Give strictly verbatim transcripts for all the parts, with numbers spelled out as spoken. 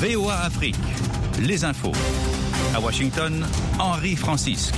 V O A Afrique, les infos. À Washington, Henri Francisque.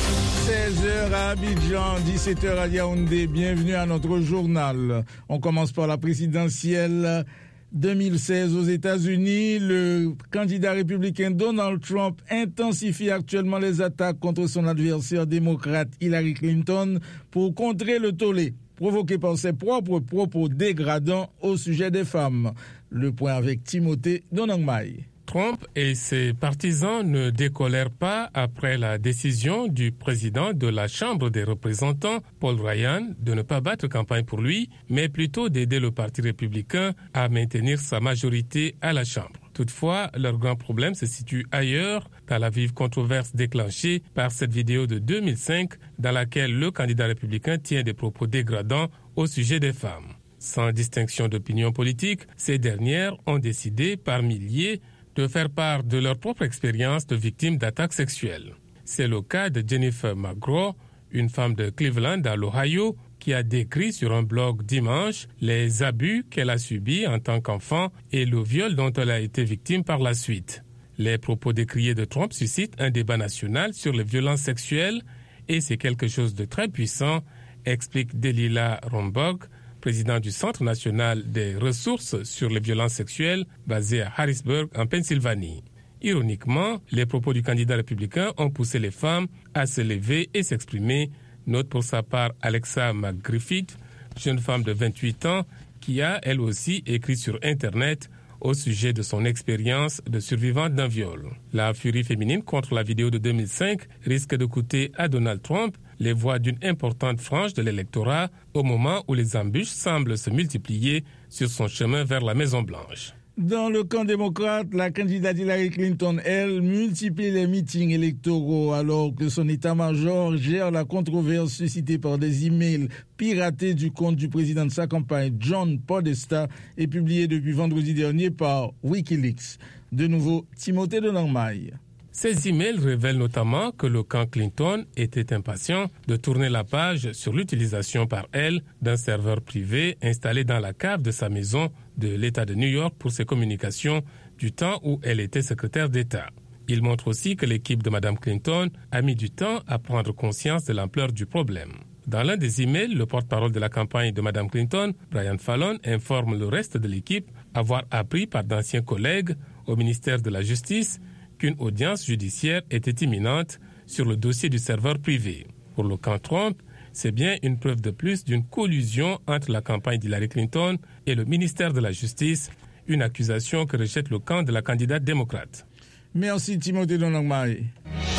seize heures à Abidjan, dix-sept heures à Yaoundé. Bienvenue à notre journal. On commence par la présidentielle deux mille seize aux États-Unis. Le candidat républicain Donald Trump intensifie actuellement les attaques contre son adversaire démocrate Hillary Clinton pour contrer le tollé provoqué par ses propres propos dégradants au sujet des femmes. Le point avec Timothée Donangmaï. Trump et ses partisans ne décolèrent pas après la décision du président de la Chambre des représentants, Paul Ryan, de ne pas battre campagne pour lui, mais plutôt d'aider le Parti républicain à maintenir sa majorité à la Chambre. Toutefois, leur grand problème se situe ailleurs, dans la vive controverse déclenchée par cette vidéo de deux mille cinq dans laquelle le candidat républicain tient des propos dégradants au sujet des femmes. Sans distinction d'opinion politique, ces dernières ont décidé par milliers de faire part de leur propre expérience de victime d'attaques sexuelles. C'est le cas de Jennifer McGraw, une femme de Cleveland dans l'Ohio, qui a décrit sur un blog dimanche les abus qu'elle a subis en tant qu'enfant et le viol dont elle a été victime par la suite. Les propos décriés de Trump suscitent un débat national sur les violences sexuelles et c'est quelque chose de très puissant, explique Delilah Rombach, président du Centre national des ressources sur les violences sexuelles basé à Harrisburg, en Pennsylvanie. Ironiquement, les propos du candidat républicain ont poussé les femmes à se lever et s'exprimer, note pour sa part Alexa McGriffith, jeune femme de vingt-huit ans, qui a elle aussi écrit sur Internet au sujet de son expérience de survivante d'un viol. La furie féminine contre la vidéo de deux mille cinq risque de coûter à Donald Trump les voix d'une importante frange de l'électorat au moment où les embûches semblent se multiplier sur son chemin vers la Maison-Blanche. Dans le camp démocrate, la candidate Hillary Clinton, elle, multiplie les meetings électoraux alors que son état-major gère la controverse suscitée par des emails piratés du compte du président de sa campagne, John Podesta, et publié depuis vendredi dernier par Wikileaks. De nouveau, Timothée Donangmaï. Ces emails révèlent notamment que le camp Clinton était impatient de tourner la page sur l'utilisation par elle d'un serveur privé installé dans la cave de sa maison de l'État de New York pour ses communications du temps où elle était secrétaire d'État. Il montre aussi que l'équipe de Mme Clinton a mis du temps à prendre conscience de l'ampleur du problème. Dans l'un des emails, le porte-parole de la campagne de Mme Clinton, Brian Fallon, informe le reste de l'équipe avoir appris par d'anciens collègues au ministère de la Justice qu'une audience judiciaire était imminente sur le dossier du serveur privé. Pour le camp Trump, c'est bien une preuve de plus d'une collusion entre la campagne d'Hillary Clinton et le ministère de la Justice, une accusation que rejette le camp de la candidate démocrate. Merci Timothée Donangmaï.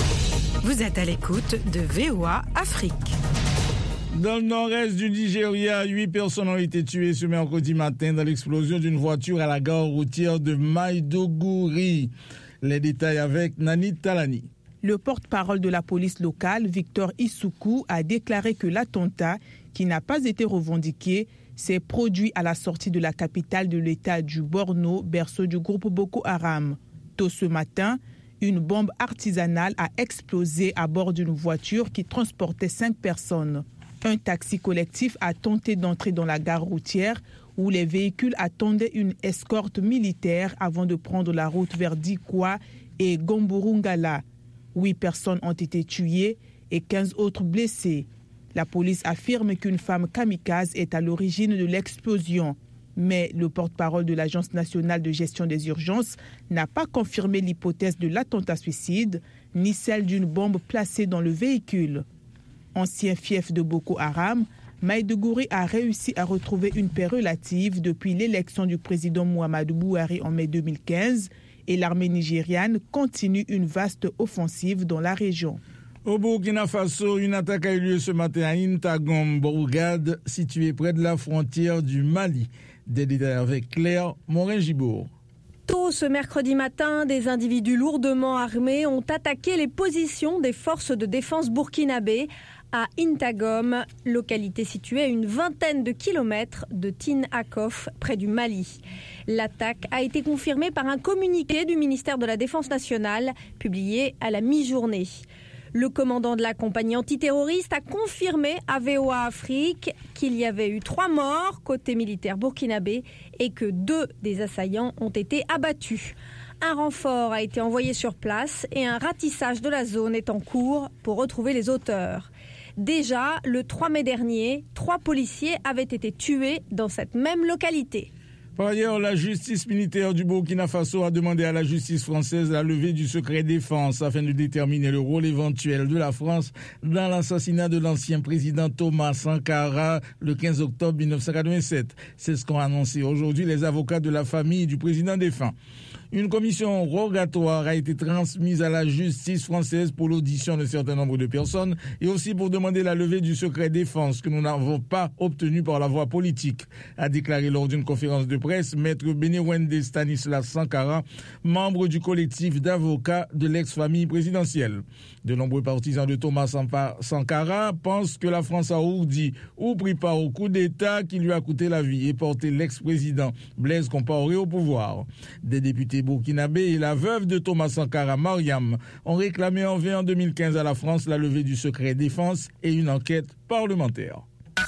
Vous êtes à l'écoute de V O A Afrique. Dans le nord-est du Nigeria, huit personnes ont été tuées ce mercredi matin dans l'explosion d'une voiture à la gare routière de Maiduguri. Les détails avec Nani Talani. Le porte-parole de la police locale, Victor Isuku, a déclaré que l'attentat, qui n'a pas été revendiqué, s'est produit à la sortie de la capitale de l'État du Borno, berceau du groupe Boko Haram. Tôt ce matin, une bombe artisanale a explosé à bord d'une voiture qui transportait cinq personnes. Un taxi collectif a tenté d'entrer dans la gare routière où les véhicules attendaient une escorte militaire avant de prendre la route vers Dikwa et Gomburungala. Huit personnes ont été tuées et quinze autres blessées. La police affirme qu'une femme kamikaze est à l'origine de l'explosion. Mais le porte-parole de l'Agence nationale de gestion des urgences n'a pas confirmé l'hypothèse de l'attentat suicide, ni celle d'une bombe placée dans le véhicule. Ancien fief de Boko Haram, Maiduguri a réussi à retrouver une paix relative depuis l'élection du président Muhammadu Buhari en mai deux mille quinze et l'armée nigériane continue une vaste offensive dans la région. Au Burkina Faso, une attaque a eu lieu ce matin à Intagom, Bourgade, située près de la frontière du Mali. Des détails avec Claire Morin-Gibourg. Tôt ce mercredi matin, des individus lourdement armés ont attaqué les positions des forces de défense burkinabées à Intagom, localité située à une vingtaine de kilomètres de Tin Akof, près du Mali. L'attaque a été confirmée par un communiqué du ministère de la Défense nationale, publié à la mi-journée. Le commandant de la compagnie antiterroriste a confirmé à V O A Afrique qu'il y avait eu trois morts côté militaire burkinabé et que deux des assaillants ont été abattus. Un renfort a été envoyé sur place et un ratissage de la zone est en cours pour retrouver les auteurs. Déjà, le trois mai dernier, trois policiers avaient été tués dans cette même localité. Par ailleurs, la justice militaire du Burkina Faso a demandé à la justice française la levée du secret défense afin de déterminer le rôle éventuel de la France dans l'assassinat de l'ancien président Thomas Sankara le quinze octobre mille neuf cent quatre-vingt-sept. C'est ce qu'ont annoncé aujourd'hui les avocats de la famille du président défunt. Une commission rogatoire a été transmise à la justice française pour l'audition d'un certain nombre de personnes et aussi pour demander la levée du secret défense que nous n'avons pas obtenu par la voie politique, a déclaré lors d'une conférence de presse Maître Benewende Stanislas Sankara, membre du collectif d'avocats de l'ex-famille présidentielle. De nombreux partisans de Thomas Sankara pensent que la France a ourdi ou pris part au coup d'État qui lui a coûté la vie et porté l'ex-président Blaise Compaoré au pouvoir. Des députés burkinabés et la veuve de Thomas Sankara, Mariam, ont réclamé en vain en deux mille quinze à la France la levée du secret défense et une enquête parlementaire.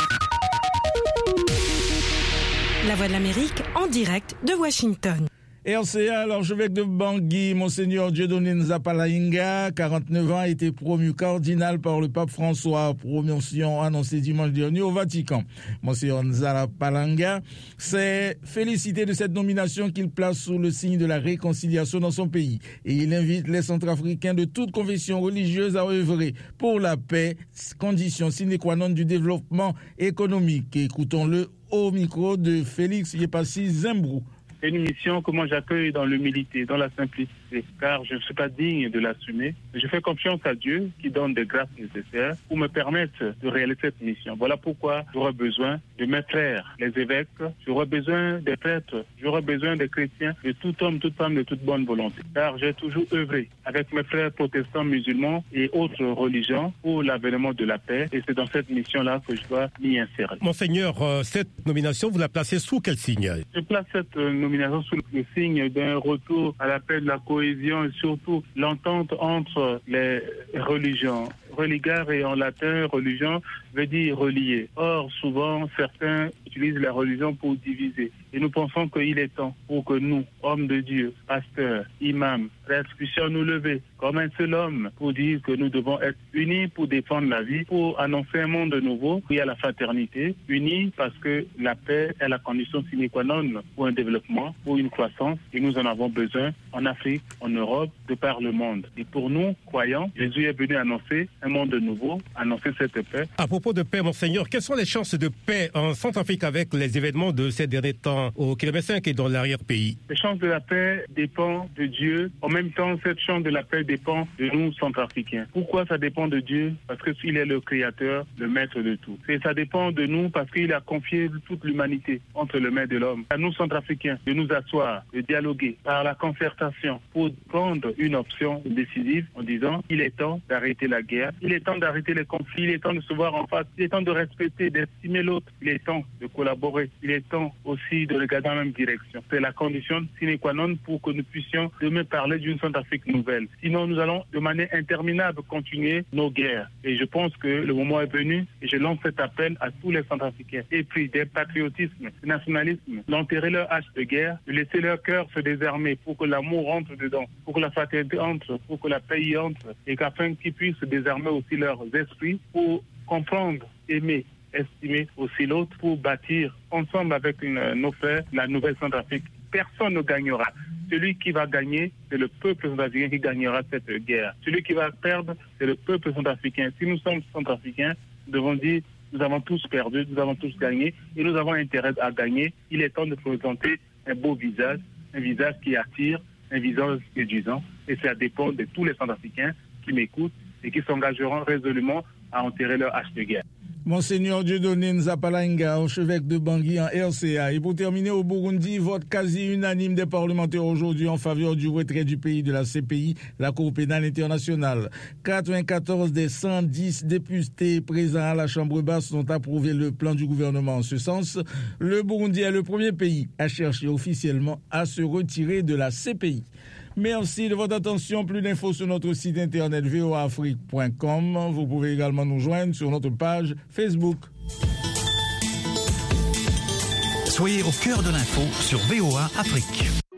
La Voix de l'Amérique en direct de Washington. R C A, l'archevêque de Bangui, Monseigneur Dieudonné Nzapalainga, quarante-neuf ans, a été promu cardinal par le pape François, promotion annoncée dimanche dernier au Vatican. Monseigneur Nzapalainga s'est félicité de cette nomination qu'il place sous le signe de la réconciliation dans son pays. Et il invite les Centrafricains de toute confession religieuse à œuvrer pour la paix, condition sine qua non du développement économique. Écoutons-le au micro de Félix Yepassi Zembrou. C'est une mission que moi j'accueille dans l'humilité, dans la simplicité, car je ne suis pas digne de l'assumer. Je fais confiance à Dieu qui donne des grâces nécessaires pour me permettre de réaliser cette mission. Voilà pourquoi j'aurai besoin de mes frères, les évêques, j'aurai besoin des prêtres, j'aurai besoin des chrétiens, de tout homme, toute femme, de toute bonne volonté. Car j'ai toujours œuvré avec mes frères protestants, musulmans et autres religions pour l'avènement de la paix. Et c'est dans cette mission-là que je dois m'y insérer. Monseigneur, euh, cette nomination, vous la placez sous quel signe? Je place cette euh, nomination sous le signe d'un retour à la paix, de la cohésion et surtout l'entente entre les religions. Religar et en latin, religion veut dire relier. Or, souvent, certains utilisent la religion pour diviser. Et nous pensons qu'il est temps pour que nous, hommes de Dieu, pasteurs, imams, prêtres, puissions nous lever comme un seul homme pour dire que nous devons être unis pour défendre la vie, pour annoncer un monde nouveau où il y a la fraternité. Unis parce que la paix est la condition sine qua non pour un développement, pour une croissance. Et nous en avons besoin en Afrique, en Europe, de par le monde. Et pour nous, croyants, Jésus est venu annoncer un monde nouveau, annoncer cette paix. À propos de paix, Monseigneur, quelles sont les chances de paix en Centrafrique avec les événements de ces derniers temps au kilomètre cinq et dans l'arrière-pays? Les chances de la paix dépendent de Dieu. En même temps, cette chance de la paix dépend de nous, Centrafricains. Pourquoi ça dépend de Dieu? Parce qu'il est le créateur, le maître de tout. Et ça dépend de nous parce qu'il a confié toute l'humanité entre les mains de l'homme. À nous, Centrafricains, de nous asseoir, de dialoguer par la concertation pour prendre une option décisive en disant il est temps d'arrêter la guerre, il est temps d'arrêter les conflits, il est temps de se voir en face, il est temps de respecter, d'estimer l'autre, il est temps de collaborer, il est temps aussi de regarder dans la même direction. C'est la condition sine qua non pour que nous puissions demain parler d'une Centrafrique nouvelle. Sinon, nous allons de manière interminable continuer nos guerres. Et je pense que le moment est venu et je lance cet appel à tous les Centrafricains. Et puis des patriotismes, des nationalismes, d'enterrer leur hache de guerre, de laisser leur cœur se désarmer pour que l'amour rentre dedans, pour que la fraternité entre, pour que la paix y entre et qu'afin qu'ils puissent se désarmer aussi leurs esprits pour comprendre, aimer, estimer aussi l'autre pour bâtir ensemble avec une, nos frères la nouvelle Centrafrique. Personne ne gagnera. Celui qui va gagner, c'est le peuple centrafricain qui gagnera cette guerre. Celui qui va perdre, c'est le peuple centrafricain. Si nous sommes centrafricains, nous devons dire nous avons tous perdu, nous avons tous gagné et nous avons intérêt à gagner. Il est temps de présenter un beau visage, un visage qui attire, un visage séduisant. Et ça dépend de tous les Centrafricains qui m'écoutent et qui s'engageront résolument à enterrer leur hache de guerre. Monseigneur Dieudonné Nzapalainga, archevêque de Bangui en R C A. Et pour terminer, au Burundi, vote quasi unanime des parlementaires aujourd'hui en faveur du retrait du pays de la C P I, la Cour pénale internationale. quatre-vingt-quatorze des cent dix députés présents à la Chambre basse ont approuvé le plan du gouvernement en ce sens. Le Burundi est le premier pays à chercher officiellement à se retirer de la C P I. Merci de votre attention. Plus d'infos sur notre site internet v o a afrique point com. Vous pouvez également nous joindre sur notre page Facebook. Soyez au cœur de l'info sur V O A Afrique.